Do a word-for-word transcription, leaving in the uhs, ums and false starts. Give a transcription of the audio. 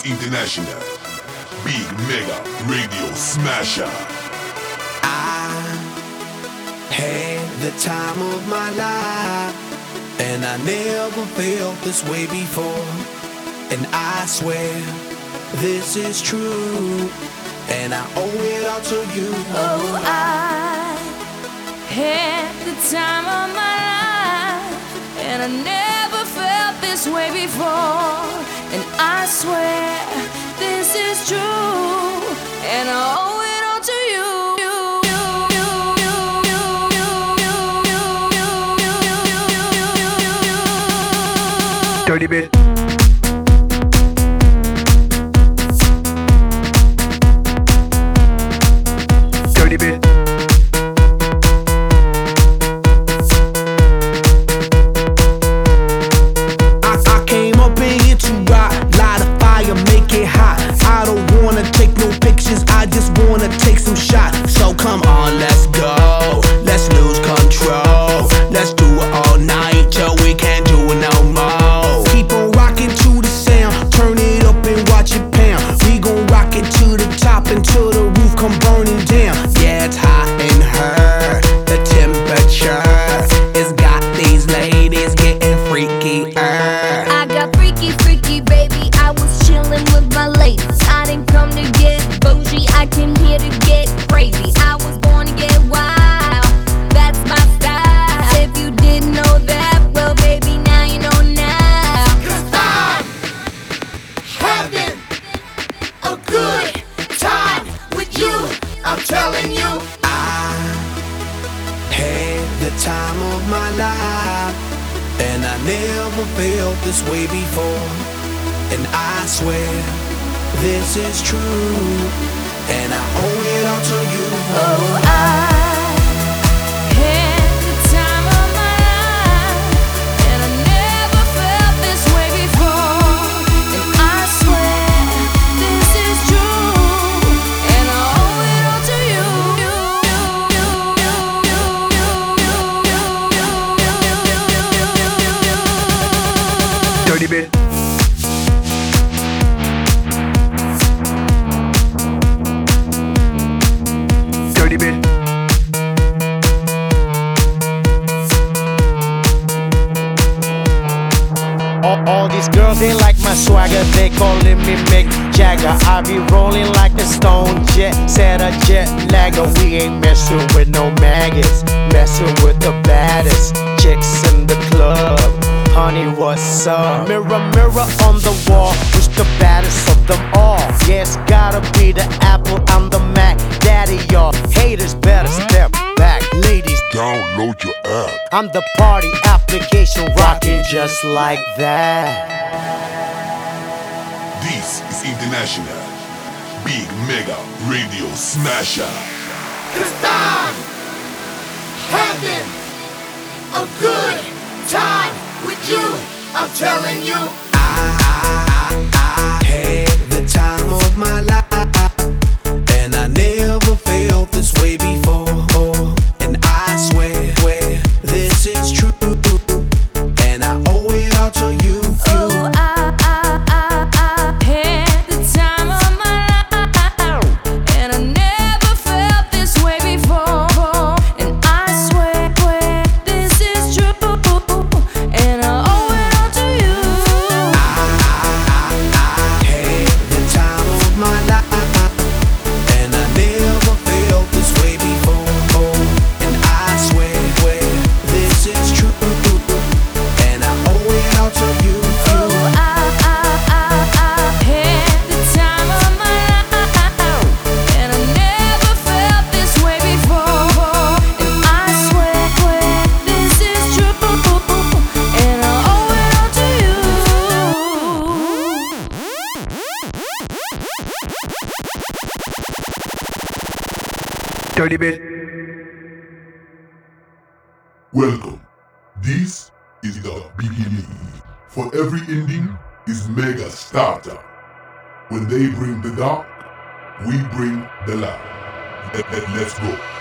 is international. Big Mega Radio Smasher. I had the time of my life, and I never felt this way before. And I swear this is true, and I owe it all to you. Oh, I had the time of my life, and I never felt this way before. And I swear this is true, and I owe it all to you. Dirty bit. Dirty bit. I, I came up in here to rock, light a fire, make it hot. I don't wanna take no pictures, I just wanna take some shots. So come on, let's go, let's lose control. Let's do it all night till we can't do it no more. Keep on rocking to the sound, turn it up and watch it pound. We gon' rock it to the top until the roof come burning down. Yeah, it's hot in her, the temperature has got these ladies getting freaky. I got freaky, freaky, baby. I was chillin' with my ladies. I didn't come to get bougie, I came here to get crazy. I was born to get wild, that's my style. If you didn't know that, well, baby, now you know now. Cause I'm having a good time with you, I'm telling you. I had the time of my life, and I never felt this way before. And I swear this is true, and I owe it all to you. Oh, I had the time of my life, and I never felt this way before. And I swear this is true, and I owe it all to you. Dirty bit. Dirty bit. All, all these girls, they like my swagger, they calling me Mick Jagger. I be rolling like a stone jet, set a jet lagger. We ain't messing with no maggots, messing with the baddest chicks in the club. Honey, what's up? Mirror, mirror on the wall, who's the baddest of them all? Yeah, it's gotta be the Apple, I'm the Mac. Daddy, y'all haters better step back. Ladies, Download your app. I'm the party application rocking just like that. This is international. Big Mega Radio Smasher. Cause I'm having a good time with you, I'm telling you. I had the time of my life, and I never felt this way before. And I swear, swear this is true, and I owe it all to you. Oh, I, I, I, I had the time of my life, and I never felt this way before. And I swear, swear this is true, and I owe it all to you. I had the time of my life, and I never felt this way before. And I swear, swear this is true, and I owe it all to you. Oh, I, I, I, I had the time of my life, and I never felt this way before. And I swear, swear this is true, and I owe it all to you. Dirty bit. Welcome. This is the beginning. For every ending is mega starter. When they bring the dark, we bring the light. Let, let, let's go.